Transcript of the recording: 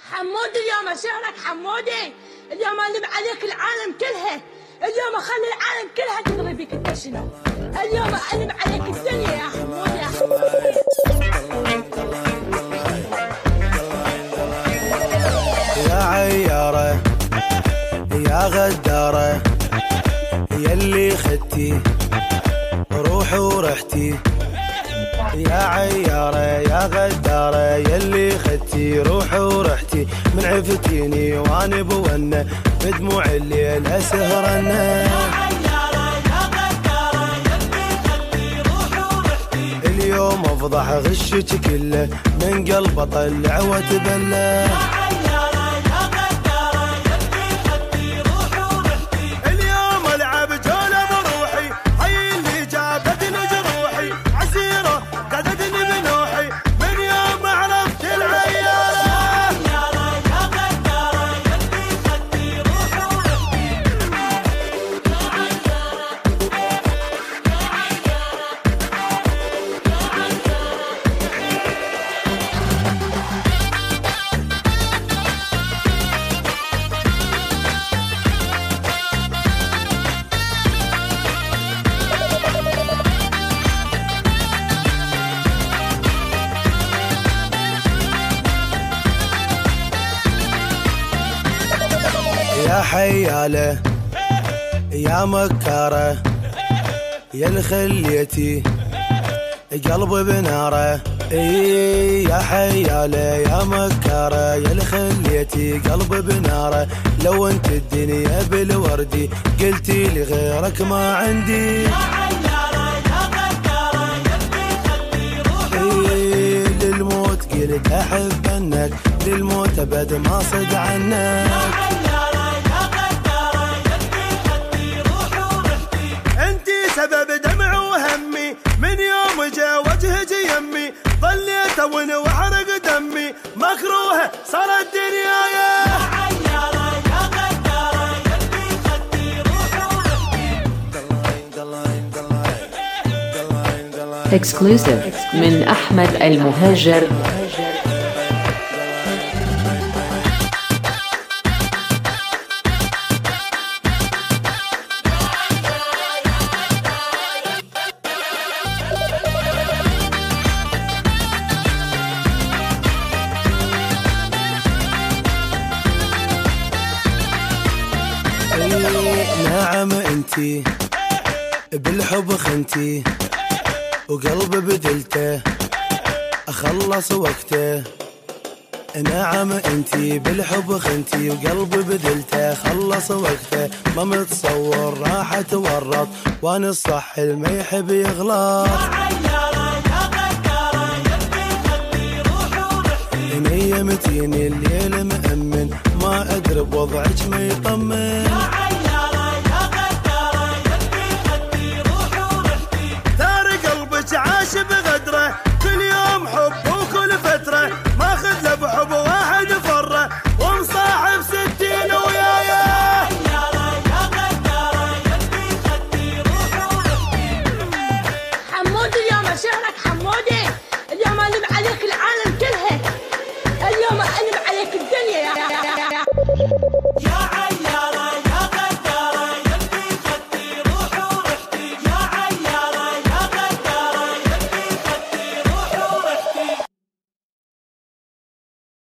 حمودي اليوم شهرك حمودي، اليوم اقلب عليك العالم كلها، اليوم اخلي العالم كلها تدري بيك انت شنو، اليوم اقلب عليك الدنيا يا حمودي يا حمودي. يا عيارة يا غدارة يلي خدتي روحي ورحتي، يا عيارة يا غدارة يلي خدتي روحي ورحتي، من عفتيني وانا بونا بدموع الليل اسهرنا. يا عيارة يا غدارة يلي خدتي روحي ورحتي، اليوم افضح غشك كله من قلب اطلع واتبلى. يا حيالة يا مكارة يا اللي خليتي قلبي بناره، يا حيالة يا مكارة يا اللي خليتي قلبي بناره، لو انت الدنيا بالوردي قلتي لي غيرك ما عندي. يا عيارة يا غدارة يلي خدتي روحي ورحتي، للموت قلت احبنك للموت ابد ما صد عنك. سبب دمع وهمي من يوم جا وجهك يمي، ظليت اون واحرق دمي مكروهه صارت دنياي. يا عيارة يا غدارة يلي خدتي روحي ورحتي. Exclusive من أحمد المهاجر. نعم انتي بالحب خنتي وقلبي بذلته اخلص وقته. نعم انتي بالحب خنتي وقلبي بذلته خلص وقته، ما متصور راح اتورط وانا الصح ما يحب يغلط. يا عيارة يا غدارة يلي خدتي روحي ورحتي، نيمتيني الليل مأمن ما ادري بوضعك ما يطمن. يا عيارة يا غدارة يلي خدتي روحي ورحتي، ثار قلبك عاش بغدره كل يوم حب وكل فتره، ماخذ له بحب واحد فره ومصاحب 60 وياي. يا عيارة يا غدارة يلي خدتي روحي ورحتي. حمودي اليوم شهرك حمودي، اليوم اقلب عليك العالم كلها، اليوم اقلب عليك الدنيا يا